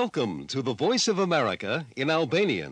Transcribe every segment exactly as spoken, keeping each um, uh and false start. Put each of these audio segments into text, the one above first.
Welcome to the Voice of America in Albanian.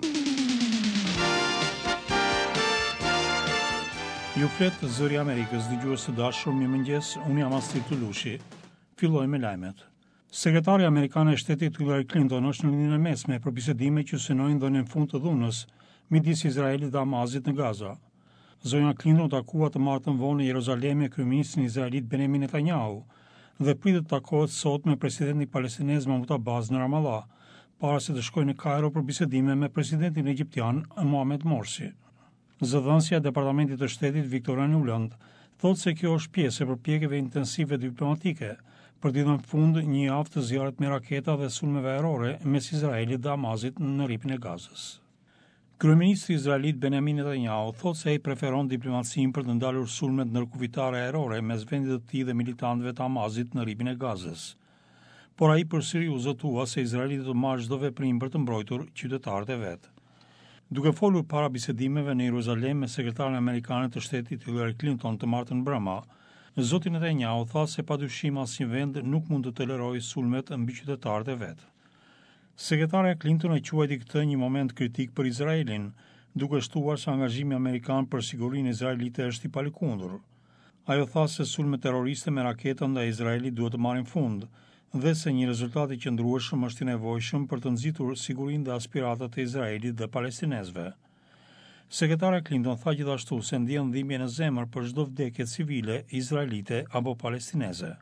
Ju flet zëri i Amerikës, dëgjues të dashur, mirëmëngjes, unë jam Astrid Tulushi. Filloj me lajmet. Sekretari amerikan e shtetit Hillary Clinton është në linjën e mesme për bisedime që synojnë dhënien fund të dhunës midis Izraelit dhe Hamazit në Gaza. Zonja Clinton takua të martën vonë në Jeruzalem me kryeministrin izraelit Benjamin Netanyahu dhe pritet të takohet sot me presidentin palestinez Mahmoud Abbas në Ramallah, para se të shkojë në Kairo për bisedime me presidentin egjiptian Mohamed Morsi. Zëdhënësja e Departamentit të Shtetit Victoria Nuland thotë se kjo është pjesë e përpjekjeve intensive diplomatike për të dhënë fund një javë të zjarrit me raketa dhe sulmeve ajrore mes Izraelit dhe Hamazit në rripin e Gazës. Kryeministri izraelit Benjamin Netanyahu thotë se ai preferon diplomacinë për të ndalur sulmet ndërkufitare ajrore mes vendit të tij dhe militantëve të Hamazit në rripin e Gazës. Por ai përsëri u zotua se Izraeli do të marrë çdo veprim për të mbrojtur qytetarët e vet. Duke folur para bisedimeve në Jeruzalem me sekretarin amerikane të shtetit Hillary Clinton të martën brëma, zoti Netanyahu tha se padyshim asnjë vend nuk mund të tolerojë sulmet mbi qytetarët e vet. Sekretarja Clinton e quajti këtë një moment kritik për Izraelin, duke shtuar se angazhimi amerikan për sigurinë izraelite është i palëkundur. Ajo tha se sulmet terroriste me raketa ndaj Izraelit duhet të marrin fund dhe se një rezultat i qëndrueshëm është i nevojshëm për të nxitur sigurinë dhe aspiratat e Izraelit dhe palestinezëve. Sekretarja Clinton tha gjithashtu se ndjen dhimbje në zemër për çdo vdekje civile izraelite apo palestineze.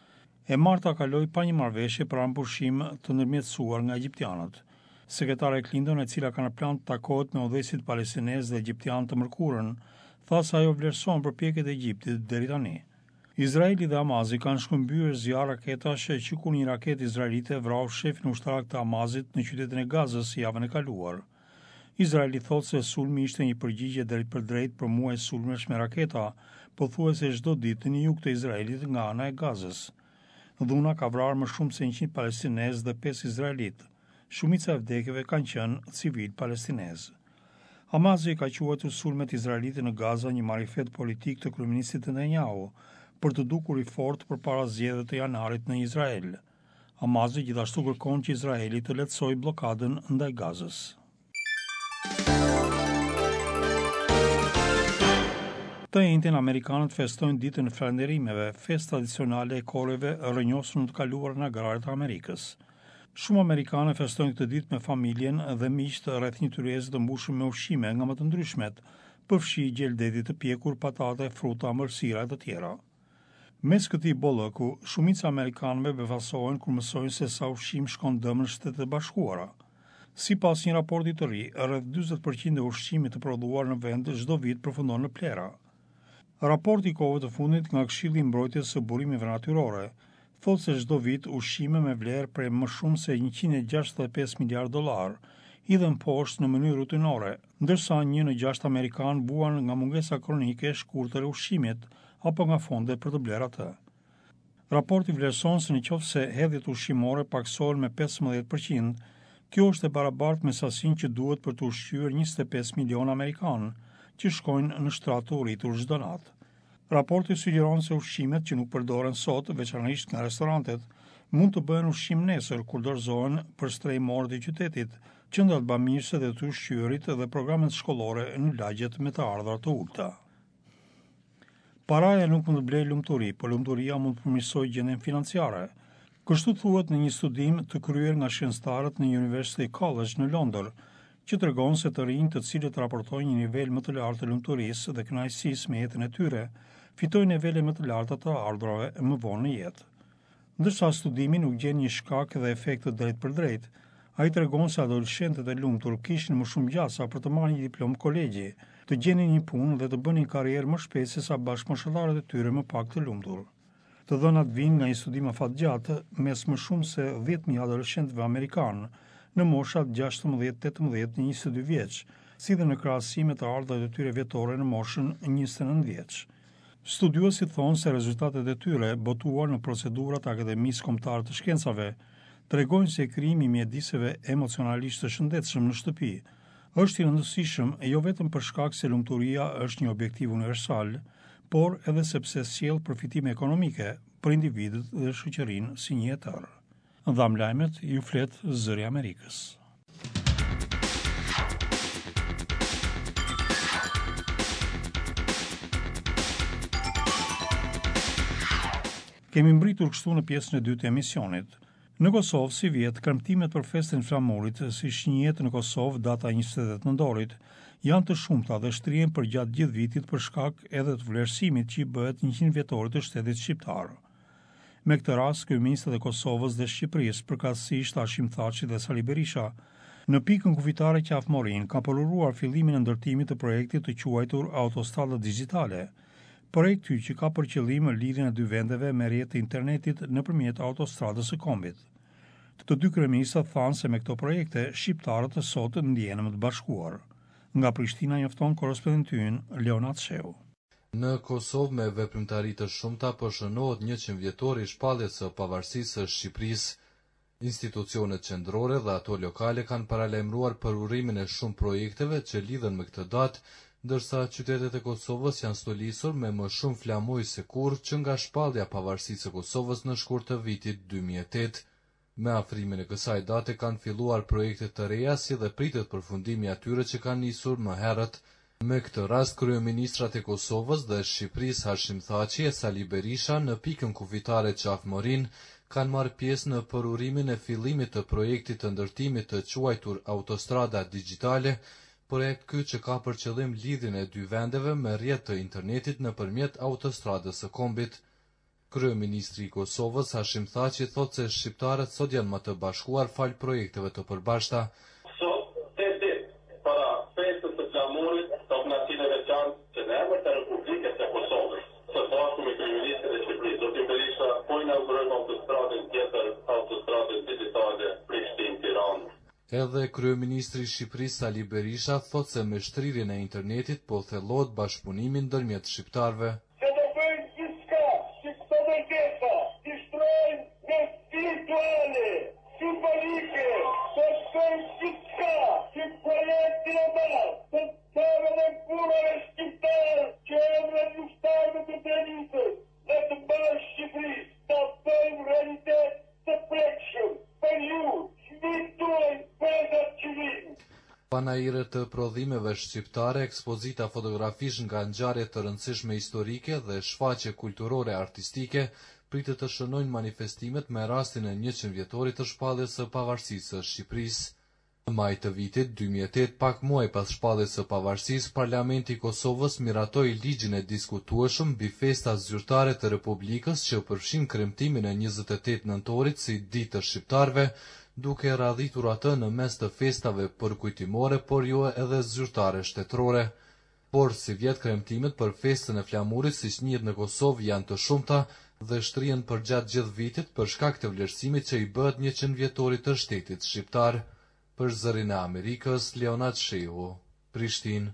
E marta kaloi pa një marrëveshje për ampushim të ndërmjetësuar nga egjiptianët. Sekretarja Clinton, e cila ka në plan të takohet me udhëheqësit palestinezë dhe egjiptian të mërkurën, tha se ajo vlerëson përpjekjet e Egjiptit deri tani. Izraeli dhe Hamazi kanë shkëmbyer zjarr raketash që kur një raketë izraelite vrau shefin ushtarak të Hamazit në qytetin e Gazës javën e kaluar. Izraeli thotë se sulmi ishte një përgjigje drejt për drejt për muaj sulmesh me raketa, pothuajse çdo ditë në jug të Izraelit nga ana e Gazës. Dhuna ka vrarë më shumë se njëqind palestinezë dhe pesë izraelit. Shumica e vdekjeve kanë qenë civil palestinezë. Hamazi ka quajtur sulmet izraelite në Gaza një marifet politik të kryeministit Netanyahu për të dukur i fortë përpara zgjedhjeve të janarit në Izrael. Hamazi gjithashtu kërkon që Izraeli të lehtësojë bllokadën ndaj Gazës. Të njëjtën amerikanët festojnë ditën e falënderimeve, festë tradicionale e koreve rrënjosur në të kaluarën agrare të Amerikës. Shumë amerikanë festojnë këtë ditë me familjen dhe miqt rreth një tyreze të mbushur me ushqime nga më të ndryshmet, përfshi gjeldetit të pjekur, patate, fruta, amëlsira e të tjera. Mes këtij bollëku, shumica amerikanëve befasohen kur mësojnë se sa ushqim shkon dëm në Shtetet e Bashkuara. Sipas një raporti të ri, rreth dyzet përqind e ushqimit të prodhuar në vend çdo vit përfundon në plera. Raporti i kohëve të fundit nga Këshilli i Mbrojtjes së Burimeve Natyrore thotë se çdo vit ushqime me vlerë prej më shumë se njëqind e gjashtëdhjetë e pesë miliardë dollar hidhen poshtë në mënyrë rutinore, ndërsa një në gjashtë amerikan buan nga mungesa kronike e shkurtër e ushqimit apo nga fonde për të bler atë. Raporti vlerëson se nëse hedhjet ushqimore paksohen me pesëmbëdhjetë përqind, kjo është e barabartë me sasinë që duhet për të ushqyer njëzet e pesë milionë amerikanë, që shkojnë në shtratë të urritur çdo natë. Raporti sugjeron se ushqimet që nuk përdoren sot, veçanërisht nga restorantet, mund të bëhen ushqim nesër kur dorëzohen për strehimorët e qytetit, qendrat bamirëse dhe të ushqyerit dhe programet shkollore në lagjet me të ardhurat të ulta. Paraja nuk mund të blejë lumturi, por lumturia mund të përmirësojë gjendjen financiare. Kështu thuhet në një studim të kryer nga shkencëtarët në University College në Londër, që tregon se të rinjtë të cilët raportojnë një nivel më të lartë të lumturisë dhe kënaqësisë me jetën e tyre, fitojnë nivele më të larta të ardhurave më vonë në jetë. Ndërsa studimi nuk gjen një shkak dhe efekt të drejtë për drejtë, ai tregon se adoleshentët e lumtur kishin më shumë gjasa për të marrë një diplomë kolegji, të gjenin një punë dhe të bënin karrierë më shpejt se sa bashkëmoshëllarët e tyre më pak të lumtur. Të dhënat vijnë nga një studim afatgjatë mes më shumë se dhjetë mijë adoleshentëve amerikanë në moshat gjashtëmbëdhjetë tetëmbëdhjetë në njëzet e dy vjeç, si dhe në krahasim me të ardhurat e tyre vjetore në moshën njëzet e nëntë vjeç. Studiuesit thonë se rezultatet e tyre, botuar në procedurat akademisë kombëtare të shkencave, tregojnë se krijimi i mjediseve emocionalisht të shëndetshëm në shtëpi është i rëndësishëm jo vetëm për shkak se lumturia është një objektiv universal, por edhe sepse sjell përfitime ekonomike për individët dhe shoqërinë si një jetër. Dham lajmet ju flet Zëri i Amerikës. Kemi mbritur kështu në pjesën e dytë të emisionit. Në Kosovë, si vjet, kremtimet për festin flamurit, si shënjet në Kosovë data njëzet e tetë nëntorit, janë të shumta dhe shtrihen për gjatë gjithë vitit për shkak edhe të vlerësimit që i bëhet njëqind vjetorit të shtetit shqiptar. Me këtë rast, kryeministët e Kosovës dhe Shqipërisë, përkatësisht Hashim Thaçi dhe Sali Berisha, në pikën kufitare Qafmorin, ka pëlluruar fillimin e ndërtimit të projektit të quajtur Autostrada Digjitale. Projekti që ka për qëllim lidhjen e dy vendeve me rrjet të internetit nëpërmjet autostradës së kombit. Të dy kryeministët thanë se me këto projekte shqiptarët e sot ndjehen më të bashkuar. Nga Prishtina njofton korrespondenti ynë Leonat Sheu. Në Kosovë me veprimtari të shumta po shënohet njëqind vjetori i shpalljes së pavarësisë së Shqipërisë. Institucionet qendrore dhe ato lokale kanë paralajmëruar për urimin e shumë projekteve që lidhen me këtë datë, ndërsa qytetet e Kosovës janë stolisur me më shumë flamuj se kurrë që nga shpallja pavarësisë së Kosovës në shkurt të vitit dy mijë e tetë. Me afrimin e kësaj date kanë filluar projekte të reja si dhe pritet përfundimi atyre që kanë nisur më herët. Me këtë rast, kryeministrat e Kosovës dhe Shqipërisë Hashim Thaçi e Sali Berisha në pikën kufitare Qafmorin kanë marrë pjesë në përurimin e fillimit të projektit të ndërtimit të quajtur Autostrada Digjitale, projekt ky që ka për qëllim lidhjen e dy vendeve me rrjet të internetit nëpërmjet autostradës së kombit. Kryeministri i Kosovës Hashim Thaçi thotë se shqiptarët sot janë më të bashkuar fal projekteve të përbashkëta. Sot, tetë ditë para festës së flamurit, topnacinë e veçantë që në emër të Republikës së Kosovës, së bashku me kryeministrin e Shqipërisë, Zotin Berisha, po inaugurojmë autostradën tjetër, autostradën digjitale Prishtinë-Tiranë. Edhe kryeministri i Shqipërisë Sali Berisha thotë se me shtrirjen e internetit po thellohet bashkëpunimi ndërmjet shqiptarëve. Panajire të prodhimeve shqiptare, ekspozita fotografish nga ngjarje të rëndësishme historike dhe shfaqje kulturore artistike pritet të shënojnë manifestimet me rastin e njëqind vjetorit të shpalljes së pavarësisë së Shqipërisë. Në maj të vitit dy mijë e tetë, pak muaj pas shpalljes së pavarësisë, Parlamenti i Kosovës miratoi ligjin e diskutueshëm mbi festat zyrtare të Republikës që përfshin kremtimin e njëzet e tetë nëntorit si ditë të shqiptarëve, duke radhitur atë në mes të festave përkujtimore, por jo edhe zyrtare shtetërore. Por si vjet kremtimet për festën e flamurit siç njihet në Kosovë janë të shumta dhe shtrihen për gjatë gjithë vitit për shkak të vlerësimit që i bëhet njëqind vjetorit të shtetit shqiptar. Për Zërin e Amerikës, Leonat Sheu, Prishtinë.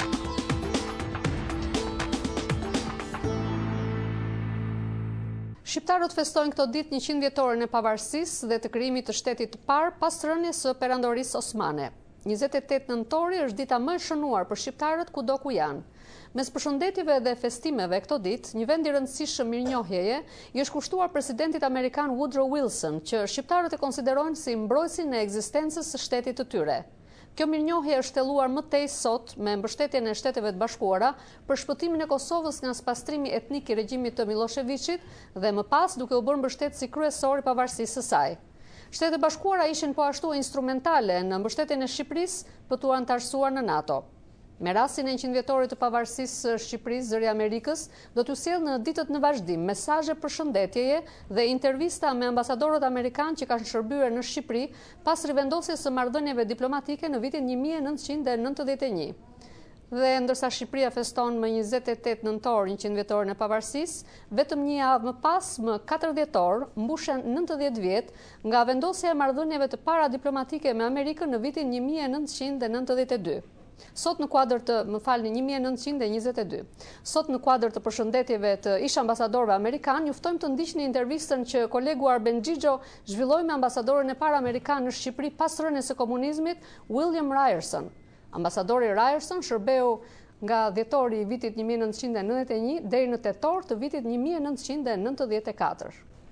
Shqiptarët festojnë këto ditë njëqind vjetorin e pavarësisë dhe të krijimit të shtetit të parë pas rënies së perandorisë osmane. njëzet e tetë nëntori është dita më e shënuar për shqiptarët kudo ku janë. Mes përshëndetjeve dhe festimeve këto ditë, një vend i rëndësishëm mirënjohjeje i është kushtuar presidentit amerikan Woodrow Wilson, që shqiptarët e konsiderojnë si mbrojtësin e ekzistencës së shtetit të tyre. Kjo mirënjohje është thelluar më tej sot me mbështetjen e Shteteve të Bashkuara për shpëtimin e Kosovës nga spastrimi etnik i regjimit të Miloševićit dhe më pas duke u bërë mbështetësi kryesor i pavarësisë së saj. Shtetet e Bashkuara ishin po ashtu instrumentale në mbështetjen e Shqipërisë për t'u antarësuar në NATO. Me rastin e njëqind vjetorit të pavarësisë së Shqipërisë, Zëri i Amerikës do t'u sjellë në ditët në vazhdim mesazhe përshëndetjeje dhe intervista me ambasadorët amerikanë që kanë shërbyer në Shqipëri pas rivendosjes së marrëdhënieve diplomatike në vitin një mijë e nëntëqind e nëntëdhjetë e një. Dhe ndërsa Shqipëria feston më njëzet e tetë nëntor njëqind vjetorin e pavarësisë, vetëm një javë më pas, më katër dhjetor, mbushen nëntëdhjetë vjet nga vendosja e marrëdhënieve të para diplomatike me Amerikën në vitin një mijë e nëntëqind e nëntëdhjetë e dy. Sot në kuadër të, më falni, një mijë e nëntëqind e njëzet e dy. Sot në kuadër të përshëndetjeve të ish ambasadorëve amerikan, juftojmë të ndiqni intervistën që kolegu Arben Xhixho zhvilloi me ambasadorin e parë amerikan në Shqipëri pas rënies së komunizmit, William Ryerson. Ambasadori Ryerson shërbeu nga dhjetori i vitit një mijë e nëntëqind e nëntëdhjetë e një deri në tetor të vitit një mijë e nëntëqind e nëntëdhjetë e katër.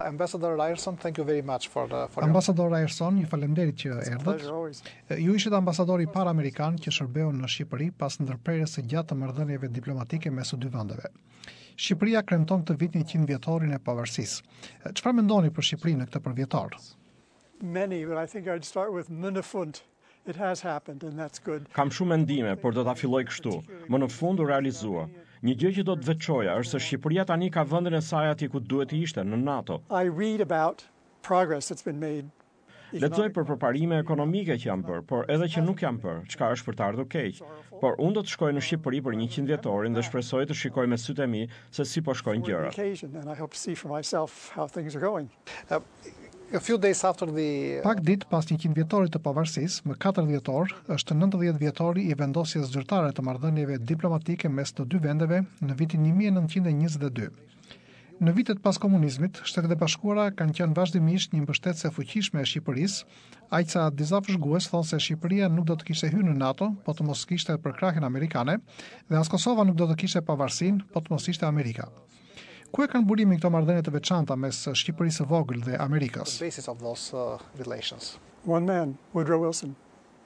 Ambassador Ryerson, thank you very much for the for Ambasador Ryerson, ju falemnderit që erdhët. Ju ishit ambasadori parë amerikan që shërbeu në Shqipëri pas ndërprerjes së gjatë të marrëdhënieve diplomatike mes së dy vendeve. Shqipëria kremton këtë vit njëqind vjetorin e pavarësisë. Çfarë mendoni për Shqipërinë në këtë përvjetor? Many, but I think I'd start with Më në fund. It has happened and that's good. Kam shumë mendime, por do ta filloj kështu. Më në fund u realizua. Një gjë që do të veçoja është se Shqipëria tani ka vendin e saj atje ku duhet të ishte, në NATO. I read about progress that's been made. Lexoj për përparime ekonomike që janë bërë, por edhe që nuk janë bërë, çka është për të ardhur keq. Por unë do të shkoj në Shqipëri për njëqind vjetorin dhe shpresoj të shikoj me sytë e mi se si po shkojnë gjërat. And I hope to see for myself how things are going. Uh, A few days after the Pak ditë pas njëqind vjetorit të pavarësisë, më katër dhjetor, është nëntëdhjetë vjetori i vendosjes zyrtare të marrëdhënieve diplomatike mes të dy vendeve në vitin një mijë e nëntëqind e njëzet e dy. Në vitet pas komunizmit, Shtetet e Bashkuara kanë qenë vazhdimisht një mbështetëse fuqishme e Shqipërisë, aq sa disa vëzhgues thonë se Shqipëria nuk do të kishte hyrë në NATO, po të mos kishte përkrahjen amerikane, dhe as Kosova nuk do të kishte pavarësinë, po të mos ishte Amerika. Ku e kanë burimin këto marrëdhënie të veçanta mes Shqipërisë së vogël dhe Amerikës? The basis of those uh, relations. One man, Woodrow Wilson.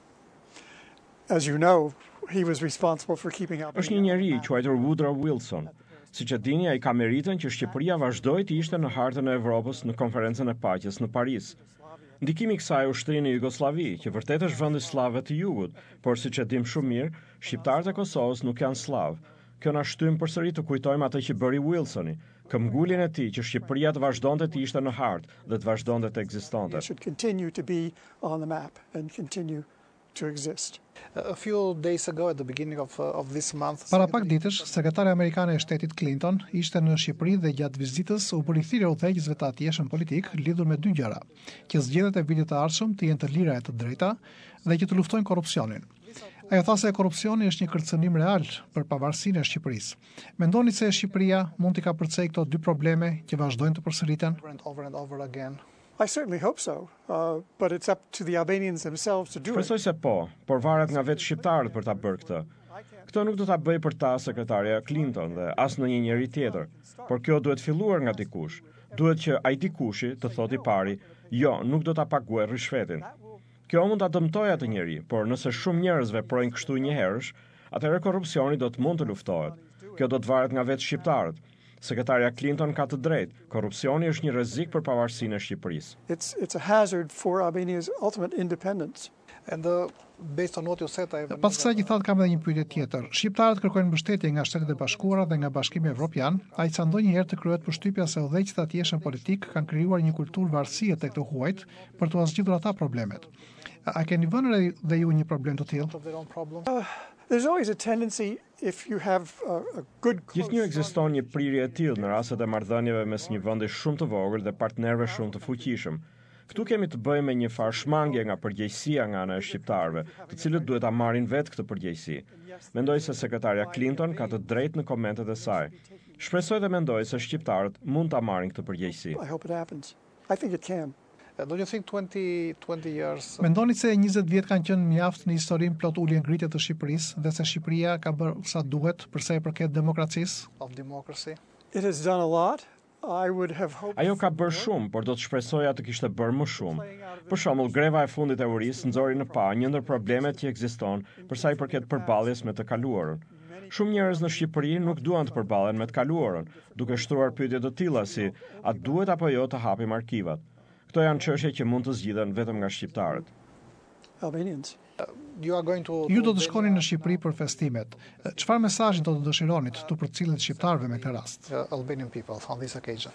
As you know, he was responsible for keeping out. Është një njeri i quajtur Woodrow Wilson. Siç e dini, ai ka meritën që Shqipëria vazhdoi të ishte në hartën e Evropës në konferencën e paqes në Paris. Ndikimi i kësaj ushtri në Jugosllavi, që vërtet është vendi slave të jugut, por siç e dim shumë mirë, shqiptarët e Kosovës nuk janë slav. Kjo na shtym përsëri të kujtojmë atë që bëri Wilsoni, këmbguljen e tij që Shqipëria të vazhdonte të ishte në hartë dhe të vazhdonte të ekzistonte. It should continue to be on the map and continue to exist. A few days ago at the beginning of uh, of this month. Para pak ditësh, sekretari amerikane e shtetit Clinton ishte në Shqipëri dhe gjatë vizitës u bëri thirrje udhëheqësve të atjeshëm politik lidhur me dy gjëra: që zgjedhjet e vitit të ardhshëm të jenë të lira e të drejta dhe që të luftojnë korrupsionin. Ajo tha se korrupsioni është një kërcënim real për pavarësinë e Shqipërisë. Mendoni se Shqipëria mund t'i kapërcej këto dy probleme që vazhdojnë të përsëriten? Over and over again. I certainly hope so, uh, but it's up to the Albanians themselves to do it. Shpresoj se po, por varet nga vetë shqiptarët për ta bërë këtë. Këtë nuk do ta bëj për ta sekretarja Clinton dhe as në një njeri tjetër, por kjo duhet filluar nga dikush. Duhet që ai dikushi të thotë i pari, jo, nuk do ta paguaj rishvetin. Kjo mund ta dëmtojë atë njeri, por nëse shumë njerëz veprojnë kështu një herësh, atëherë korrupsioni do të mund të luftohet. Kjo do të varet nga vetë shqiptarët. Sekretarja Clinton ka të drejtë. Korrupsioni është një rrezik për pavarësinë e Shqipërisë. It's it's a hazard for Albania's ultimate independence. And uh, based on what you said, I Pas kësaj që thatë kam edhe një pyetje tjetër. Shqiptarët kërkojnë mbështetje nga Shtetet e Bashkuara dhe nga Bashkimi Evropian, aq sa ndonjëherë të krijohet përshtypja se udhëheqësit atjeshëm politik kanë krijuar një kulturë varësie tek të huajt për të zgjidhur ata problemet. A keni vënë dhe ju një problem të tillë? Uh, there's always a tendency if you have a, a good Gjithnjë ekziston një prirje e tillë në rastet e marrëdhënieve mes një vendi shumë të vogël dhe partnerëve shumë të fuqishëm. Këtu kemi të bëjmë me një farë shmangje nga përgjegjësia nga ana e shqiptarëve, të cilët duhet ta marrin vetë këtë përgjegjësi. Mendoj se sekretarja Clinton ka të drejtë në komentet e saj. Shpresoj dhe mendoj se shqiptarët mund ta marrin këtë përgjegjësi. I hope it happens. I think it can. Don't you think twenty, twenty years? Mendoni se njëzet vjet kanë qenë mjaft në historinë plot ulje ngritje të Shqipërisë dhe se Shqipëria ka bërë sa duhet për sa i përket demokracisë? Of democracy? It has done a lot. I would have hoped. Ajo ka bërë shumë, por do të shpresoja të kishte bërë më shumë. Për shembull, greva e fundit e urisë nxori në pa një ndër problemet që ekziston për sa i përket përballjes me të kaluarën. Shumë njerëz në Shqipëri nuk duan të përballen me të kaluarën, duke shtruar pyetje të tilla si: a duhet apo jo të hapim arkivat? Këto janë çështje që mund të zgjidhen vetëm nga shqiptarët. Albanians. Uh, you are going to, Ju do të shkoni në Shqipëri për festimet. Çfarë mesazhi do të dëshironit të përcjellit shqiptarëve me këtë rast? Uh, Albanian people on this occasion.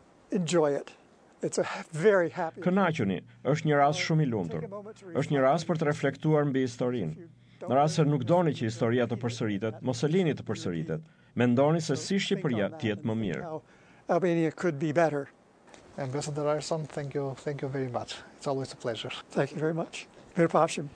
Enjoy it. It's a very happy. Kënaquni, është një rast shumë i lumtur. Është një rast për të reflektuar mbi historinë. Në rast se nuk doni që historia të përsëritet, mos e lini të përsëritet. Mendoni se si Shqipëria të jetë më mirë. Albania could be better. Ambassador Ryerson, thank you, thank you very much. It's always a pleasure. Thank you very much. Mirupafshim.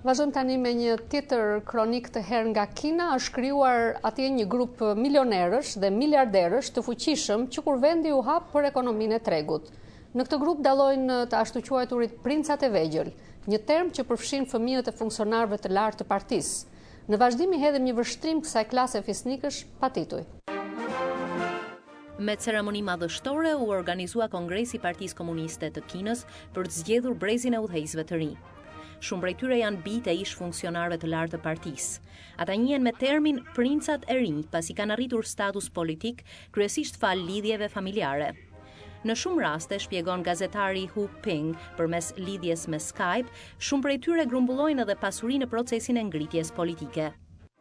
Vazhdojmë tani me një tjetër kronik të herë nga Kina. Është krijuar atje një grup milionerësh dhe miliarderësh të fuqishëm që kur vendi u hap për ekonominë e tregut. Në këtë grup dallojnë të ashtu quajturit princat e vegjël, një term që përfshin fëmijët e funksionarëve të lartë të partisë. Në vazhdim i hedhim një vështrim kësaj klase fisnikësh pa tituj. Me ceremoni madhështore u organizua Kongresi i Partisë Komuniste të Kinës për të zgjedhur brezin e udhëheqësve të rinj. Shumë prej tyre janë bijtë e ish funksionarëve të lartë të partisë. Ata njihen me termin princat e rinj, pasi kanë arritur status politik, kryesisht fal lidhjeve familjare. Në shumë raste, shpjegon gazetari Hu Ping përmes lidhjes me Skype, shumë prej tyre grumbullojnë edhe pasuri në procesin e ngritjes politike.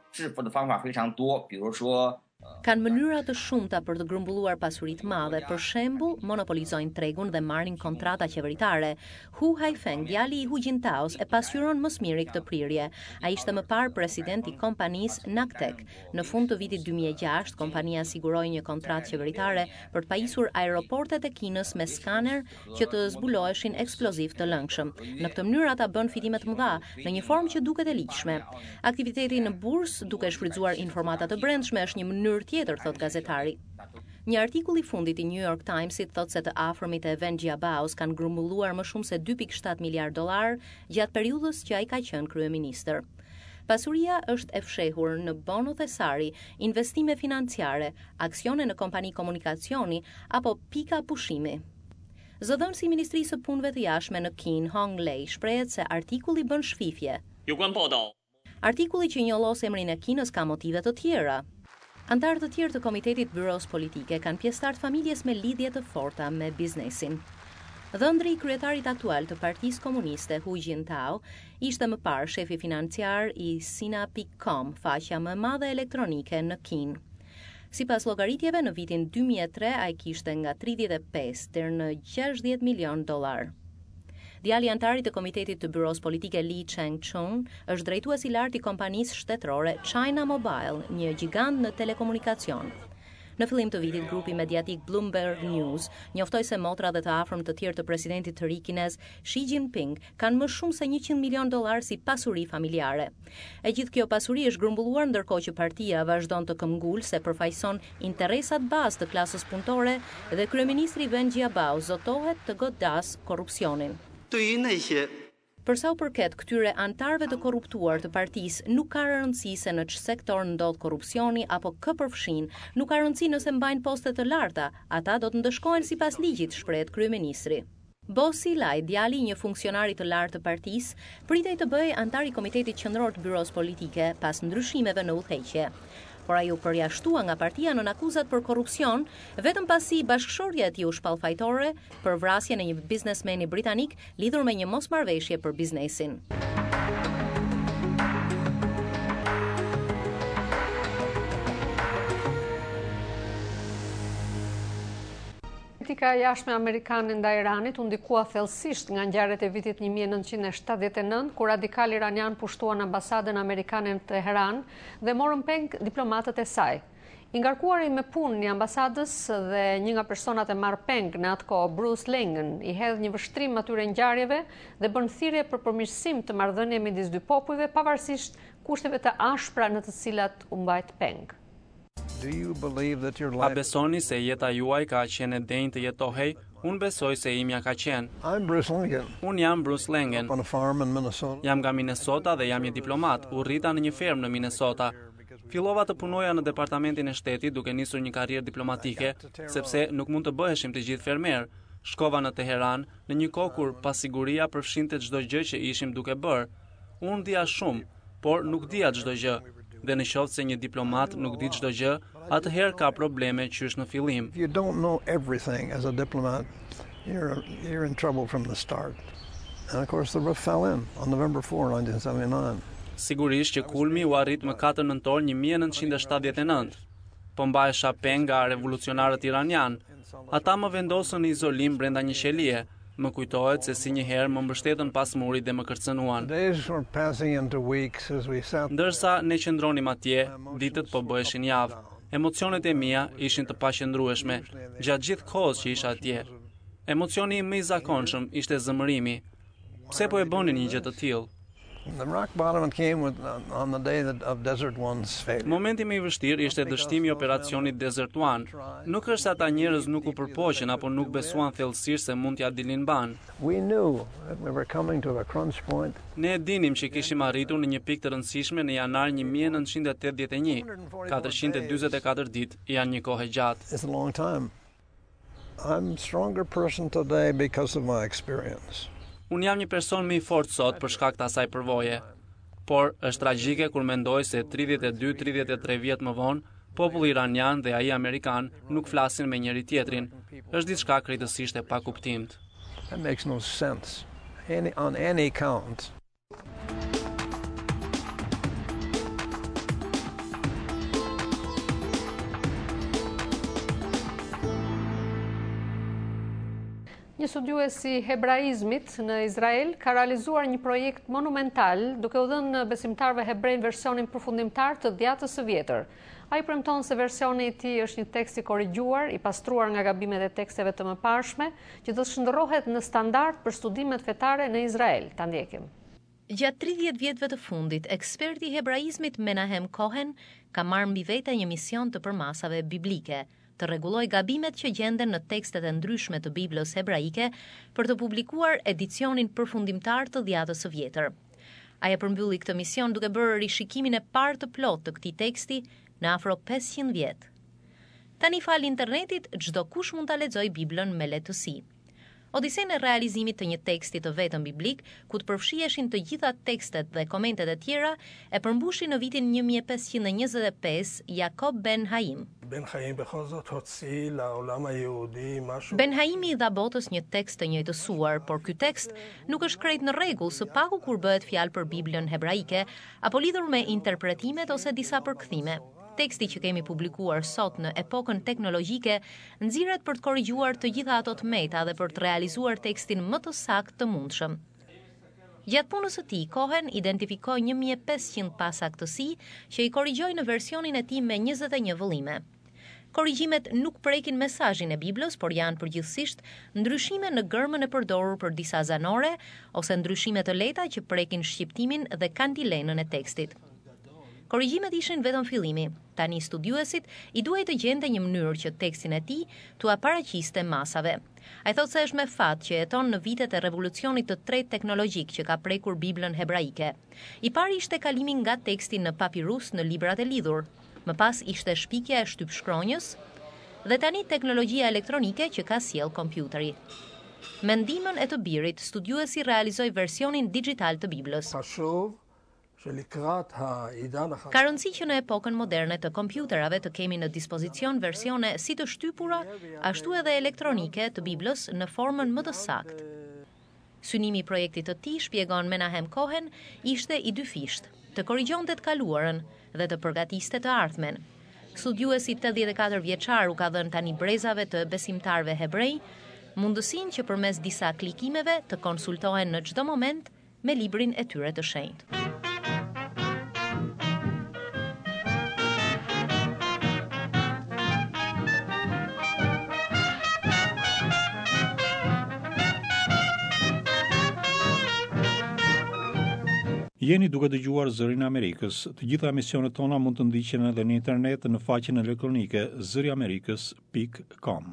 Kanë mënyra të shumta për të grumbulluar pasuri të madhe, për shembull, monopolizojnë tregun dhe marrin kontrata qeveritare. Hu Haifeng, djali i Hu Jintaos, e pasqyron më së miri këtë prirje. Ai ishte më parë president i kompanisë Naktek. Në fund të vitit dy mijë e gjashtë, kompania siguroi një kontratë qeveritare për të pajisur aeroportet e Kinës me skaner që të zbuloheshin eksploziv të lëngshëm. Në këtë mënyrë ata bën fitime të mëdha në një formë që duket e ligjshme. Aktiviteti në bursë, duke shfrytzuar informata të brendshme, është një mënyrë tjetër, thot gazetari. Një artikull i fundit i New York Timesit thot se të afërmit e Wen Jiabaos kanë grumbulluar më shumë se dy pikë shtat miliard dollar gjatë periudhës që ai ka qenë kryeministër. Pasuria është e fshehur në bono thesari, investime financiare, aksione në kompani komunikacioni apo pika pushimi. Zëdhënësi i Ministrisë së Punëve të Jashtme në Kinë, Hong Lei, shprehet se artikulli bën shfifje. Artikulli që njollos emrin e Kinës ka motive të tjera. Antarë të tjerë të Komitetit Byros Politike kanë pjesëtar të familjes me lidhje të forta me biznesin. Dhëndri i kryetarit aktual të Partisë Komuniste, Hu Jintao, ishte më parë shefi financiar i Sina punkt com, faqja më e madhe elektronike në Kinë. Sipas llogaritjeve, në vitin dy mijë e tre ai kishte nga tridhjetë e pesë deri në gjashtëdhjetë milion dollar. Djali antarit të Komitetit të Byros Politike Li Cheng-chung është drejtues i lartë i kompanisë shtetërore China Mobile, një gjigant në telekomunikacion. Në fillim të vitit, grupi mediatik Bloomberg News njoftoi se motra dhe të afërm të tjerë të presidentit të ri kinez Xi Jinping kanë më shumë se njëqind milion dollar si pasuri familjare. E gjithë kjo pasuri është grumbulluar ndërkohë që partia vazhdon të këmbgul se përfaqëson interesat bazë të klasës punëtore dhe kryeministri Wen Jiabao zotohet të godas korrupsionin. Për sa u përket këtyre antarëve të korruptuar të partisë, nuk ka rëndësi se në çë sektor ndodh korrupsioni apo kë përfshin, nuk ka rëndësi nëse mbajnë poste të larta, ata do të ndëshkohen sipas ligjit, shprehet kryeministri. Bo Xilai, djali i një funksionari të lartë të partisë, pritej të bëhej antar i Komitetit Qendror të Byros Politike pas ndryshimeve në udhëheqje. Por ai u përjashtua nga partia nën akuzat për korrupsion, vetëm pasi bashkëshortja e tij u shpall fajtore për vrasjen e një biznesmeni britanik lidhur me një mosmarrëveshje për biznesin. Politika e jashtme amerikane ndaj Iranit u ndikua thellësisht nga ngjarjet e vitit një mijë e nëntëqind e shtatëdhjetë e nëntë, kur radikal iranian pushtuan ambasadën amerikane në Teheran dhe morën peng diplomatët e saj. I ngarkuari me punë i ambasadës dhe një nga personat e marrë peng në atë kohë, Bruce Langen, i hedh një vështrim atyre ngjarjeve dhe bën thirrje për përmirësim të marrëdhënieve midis dy popujve, pavarësisht kushteve të ashpra në të cilat u mbajt peng. A besoni se jeta juaj ka qenë e denjë të jetohej? Unë besoj se imja ka qenë. Unë jam Bruce Langen. Jam nga Minnesota dhe jam një diplomat. U rrita në një fermë në Minnesota. Fillova të punoja në departamentin e shtetit duke nisur një karrierë diplomatike, sepse nuk mund të bëheshim të gjithë fermer. Shkova në Teheran në një kohë kur pasiguria përfshinte çdo gjë që ishim duke bërë. Unë dija shumë, por nuk dija çdo gjë. Dhe në qoftë se një diplomat nuk di çdo gjë, atëherë ka probleme qysh në fillim. Sigurisht që kulmi u arrit më katër nëntor një mijë e nëntëqind e shtatëdhjetë e nëntë. Po mbahesha peng nga revolucionarët iranian. Ata më vendosën në izolim brenda një qelie. Më kujtohet se si njëherë më mbështetën pas murit dhe më kërcënuan. Ndërsa ne qëndronim atje, ditët po bëheshin javë. Emocionet e mia ishin të paqëndrueshme gjatë gjithë kohës që isha atje. Emocioni më i zakonshëm ishte zëmërimi. Pse po e bënin një gjë të tillë? The rock bottom came with, on the day of Desert One's failure. Momenti më i vështirë ishte dështimi i operacionit Desert One. Nuk është ata njerëz nuk u përpoqen apo nuk besuan thellësisht se mund t'ia dilnin ban. We knew that we were coming to a crunch point. Ne e dinim që kishim arritur në një pikë të rëndësishme në janar një mijë e nëntëqind e tetëdhjetë e një. katërqind e dyzet e katër ditë janë një kohë e gjatë. It's a long time. I'm a stronger person today because of my experience. Unë jam një person më i fortë sot për shkak të asaj përvoje, por është tragjike kur mendoj se tridhjetë e dy tridhjetë e tre vjet më vonë, populli iranian dhe ai amerikan nuk flasin me njëri tjetrin. Është diçka krejtësisht e pakuptimt. That makes no sense any, on any count. Një studiuesi i hebraizmit në Izrael ka realizuar një projekt monumental duke u dhënë besimtarëve hebrejnë versionin përfundimtar të Dhjatës së Vjetër. Ai premton se versioni i tij është një tekst i korrigjuar, i pastruar nga gabimet e teksteve të mëparshme, që do të shndërrohet në standard për studimet fetare në Izrael. Ta ndjekim. Gjatë tridhjetë vjetëve të fundit, eksperti i hebraizmit Menahem Cohen ka marrë mbi vete një mision të përmasave biblike, të rregulloj gabimet që gjenden në tekstet e ndryshme të Biblës hebraike për të publikuar edicionin përfundimtar të Dhjatës së Vjetër. Ai e përmbylli këtë mision duke bërë rishikimin e parë të plotë të këtij teksti në afro pesëqind vjet. Tani fal internetit, çdo kush mund ta lexojë Biblën me lehtësi. Odisejnë e realizimit të një teksti të vetëm biblik, ku të përfshiheshin të gjitha tekstet dhe komentet e tjera, e përmbushi në vitin një mijë e pesëqind e njëzet e pesë Jakob Ben Haim. Ben Haimi i dha botës një tekst të njëjtësuar, por ky tekst nuk është krejt në rregull, së paku kur bëhet fjalë për Biblën hebraike, apo lidhur me interpretimet ose disa përkthime. Teksti që kemi publikuar sot në epokën teknologjike nxirret për të korrigjuar të gjitha ato tmeta dhe për të realizuar tekstin më të saktë të mundshëm. Gjatë punës së tij, Cohen identifikoi një mijë e pesëqind pasaktësi që i korrigjoi në versionin e tij me njëzet e një vëllime. Korrigjimet nuk prekin mesazhin e Biblës, por janë përgjithsisht ndryshime në gërmën e përdorur për disa zanore ose ndryshime të lehta që prekin shqiptimin dhe kantilenën e tekstit. Korrigjimet ishin vetëm fillimi. Tani studiuesit i duhej të gjente një mënyrë që tekstin e tij t'ua paraqiste masave. Ai thotë se është me fat që jeton në vitet e revolucionit të tretë teknologjik që ka prekur Biblën hebraike. I pari ishte kalimi nga teksti në papirus në librat e lidhur. Më pas ishte shpikja e shtypshkronjës dhe tani teknologjia elektronike që ka sjell kompjuteri. Me ndihmën e të birit, studiuesi realizoi versionin digjital të Biblës. Ka rëndësi që në epokën moderne të kompjuterave të kemi në dispozicion versione si të shtypura, ashtu edhe elektronike të Biblës në formën më të saktë. Synimi i projektit të tij, shpjegon Menahem Cohen, ishte i dyfisht, të korrigjonte të kaluarën dhe të përgatiste të ardhmen. Studiuesi tetëdhjetë e katër vjeçar u ka dhënë tani brezave të besimtarëve hebrej mundësinë që përmes disa klikimeve të konsultohen në çdo moment me librin e tyre të shenjtë. Jeni duke dëgjuar Zërin e Amerikës. Të gjitha emisionet tona mund të ndiqen edhe në internet në faqen elektronike zëriamerikës pikë com.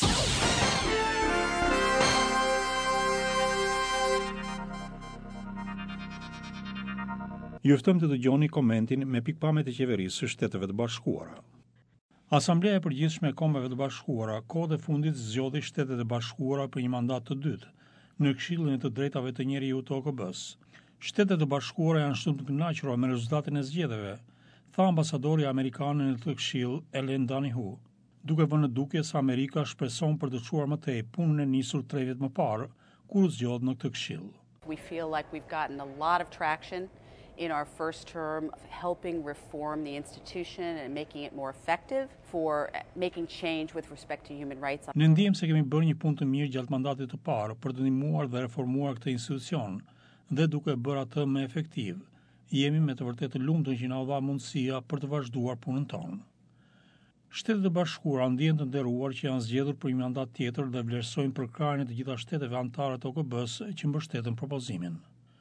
Ju ftoj të dëgjoni komentin me pikpamjet e qeverisë së Shteteve të Bashkuara. Asambleja e Përgjithshme e Kombeve të Bashkuara kohët e fundit zgjodhi Shtetet e Bashkuara për një mandat të dytë në Këshillin e të Drejtave të Njeriut të O K B-s. Shtetet e Bashkuara janë shumë të kënaqura me rezultatin e zgjedhjeve, tha ambasadori amerikan në këtë këshill Ellen Danihu, duke vënë në dukje se Amerika shpreson për të çuar më tej punën e nisur tre vjet më parë, kur u zgjodh në këtë këshill. We feel like we've gotten a lot of traction in our first term of helping reform the institution and making it more effective for making change with respect to human rights. Ne ndiem se kemi bërë një punë të mirë gjatë mandatit të parë për të ndihmuar dhe reformuar këtë institucion dhe duke bërë atë më efektiv. Jemi me të vërtetë të lumtur që na u dha mundësia për të vazhduar punën tonë. Shtetet e Bashkuara ndihen të nderuar që janë zgjedhur për një mandat tjetër dhe vlerësojnë përkrahjen e të gjitha shteteve anëtare të O K B-s që mbështetën propozimin.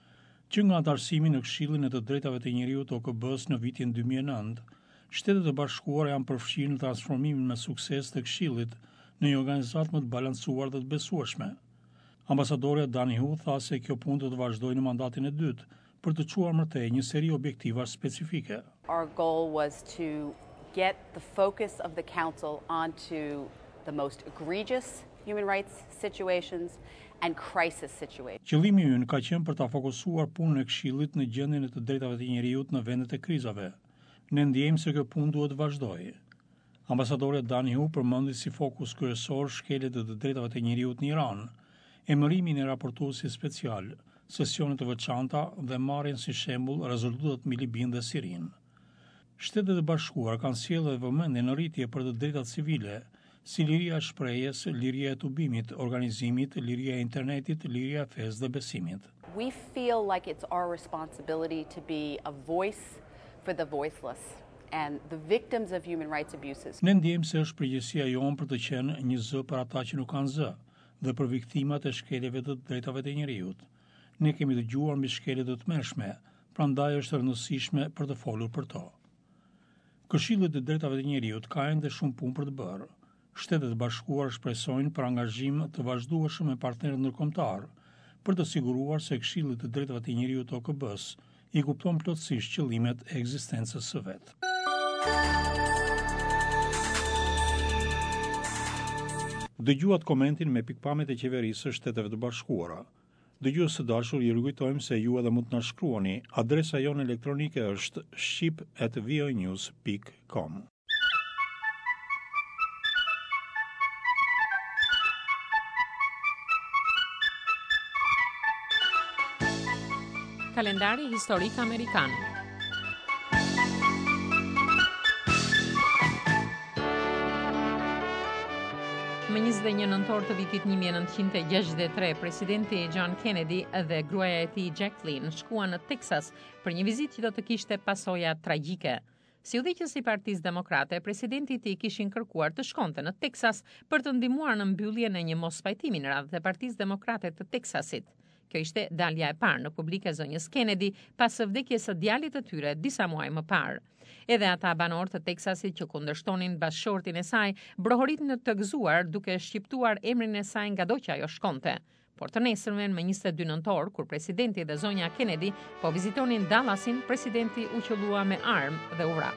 Që nga antarësimi në Këshillin e të Drejtave të Njeriut O K B-s në vitin dy mijë e nëntë, Shtetet e Bashkuara janë përfshirë në transformimin me sukses të Këshillit në një organizatë më të balancuar dhe të besueshme. Ambasadorja Dani Hu tha se kjo punë do të vazhdojë në mandatin e dytë për të çuar mëtej një seri objektiva specifike. Our goal was to get the focus of the council onto the most egregious human rights situations and crisis situations. Qëllimi ynë ka qenë për ta fokusuar punën e Këshillit në gjendjen e të drejtave të njerëzit në vendet e krizave. Ne ndjejmë se kjo punë duhet vazhdojë. Ambasadorja Dani Hu përmendi si fokus kryesor shkeljet e të drejtave të njerëzit në Iran, emërimin e raportuesit special, sesionet të veçanta dhe marrjen si shembull rezultatet mbi Libin dhe Sirin. Shtetet e Bashkuara kanë sjellë vëmendje në rritje për të drejtat civile, si liria e shprehjes, liria e tubimit, organizimit, liria e internetit, liria e fesë dhe besimit. We feel like it's our responsibility to be a voice for the voiceless and the victims of human rights abuses. Ne ndjejmë se është përgjegjësia jonë për të qenë një zë për ata që nuk kanë zë dhe për viktimat e shkeljeve të drejtave të njerëzit. Ne kemi dëgjuar mbi shkelje të tmerrshme, prandaj është rëndësishme për të folur për to. Këshilli i drejtave të njerëzit ka ende shumë punë për të bërë. Shtetet e Bashkuara shpresojnë për angazhim të vazhdueshëm me partnerët ndërkombëtar për të siguruar se Këshilli i drejtave të njerëzit O K B-s i kupton plotësisht qëllimet e ekzistencës së vet. Dëgjuat komentin me pikpamjet e qeverisë së Shteteve të Bashkuara. Dëgjues së dashur, ju rikujtojmë se ju edhe mund të na shkruani. Adresa jonë elektronike është shqip at voanews dot com. Kalendari historik amerikan. Më njëzet e një nëntor të vitit një mijë e nëntëqind e gjashtëdhjetë e tre, presidenti John Kennedy dhe gruaja e tij Jacqueline shkuan në Texas për një vizitë që do të kishte pasoja tragjike. Si udhëheqës i Partisë Demokrate, presidenti i tij kishin kërkuar të shkonte në Texas për të ndihmuar në mbylljen e një mospajtimi në radhë të Partisë Demokrate të Texasit. Kjo ishte dalja e parë në publik e zonjës Kennedy pas së vdekjes së djalit të tyre disa muaj më parë. Edhe ata banorë të Teksasit që kundërshtonin bashkëshortin e saj brohoritën të gëzuar duke shqiptuar emrin e saj ngado që ajo shkonte. Por të nesërmen më njëzet e dy nëntor, kur presidenti dhe zonja Kennedy po vizitonin Dallasin, presidenti u qellua me armë dhe u vra.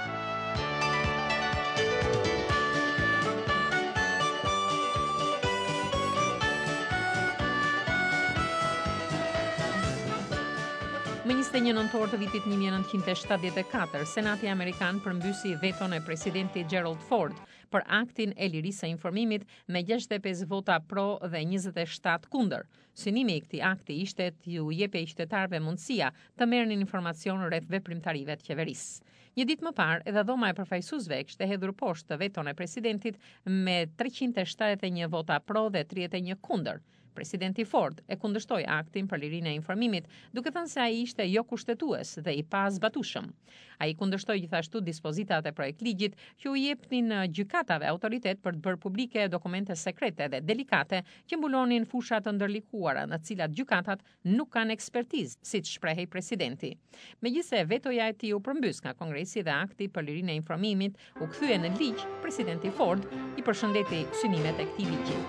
Më njëzet e një nëntor të vitit një mijë e nëntëqind e shtatëdhjetë e katër, Senati Amerikan përmbysi veton e presidenti Gerald Ford për aktin e lirisë së informimit me gjashtëdhjetë e pesë vota pro dhe njëzet e shtatë kundër. Synimi i këtij akti ishte të ju jepej qytetarëve mundësia të merrnin informacion rreth veprimtarive të qeverisë. Një ditë më parë, edhe dhoma e përfaqësuesve kishte hedhur poshtë veton e presidentit me treqind e shtatëdhjetë e një vota pro dhe tridhjetë e një kundër. Presidenti Ford e kundërshtoi aktin për lirinë e informimit, duke thënë se ai ishte jo kushtetues dhe i pazbatueshëm. Ai kundërshtoi gjithashtu dispozitat e projektligjit që u jepnin gjykatave autoritet për të bërë publike dokumente sekrete dhe delikate që mbulonin fusha të ndërlikuara në të cilat gjykatat nuk kanë ekspertizë, siç shprehej presidenti. Megjithëse vetoja e tij u përmbys nga Kongresi dhe akti për lirinë e informimit u kthye në ligj, presidenti Ford i përshëndeti synimet e këtij ligji.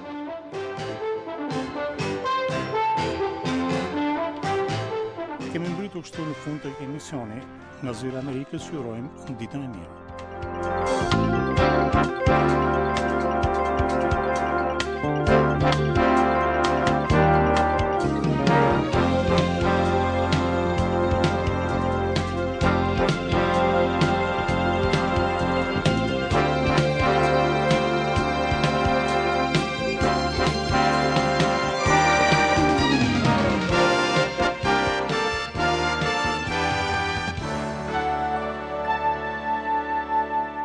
Kemi mbritur kështu në fund të emisioni. Nga Zyra e Amerikës ju urojmë ditën e mirë.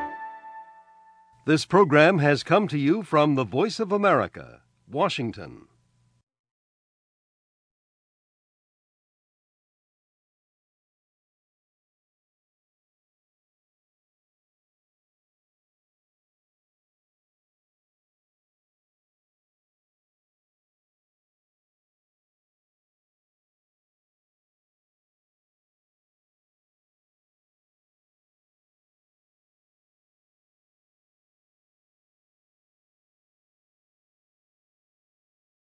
This program has come to you from the Voice of America, Washington.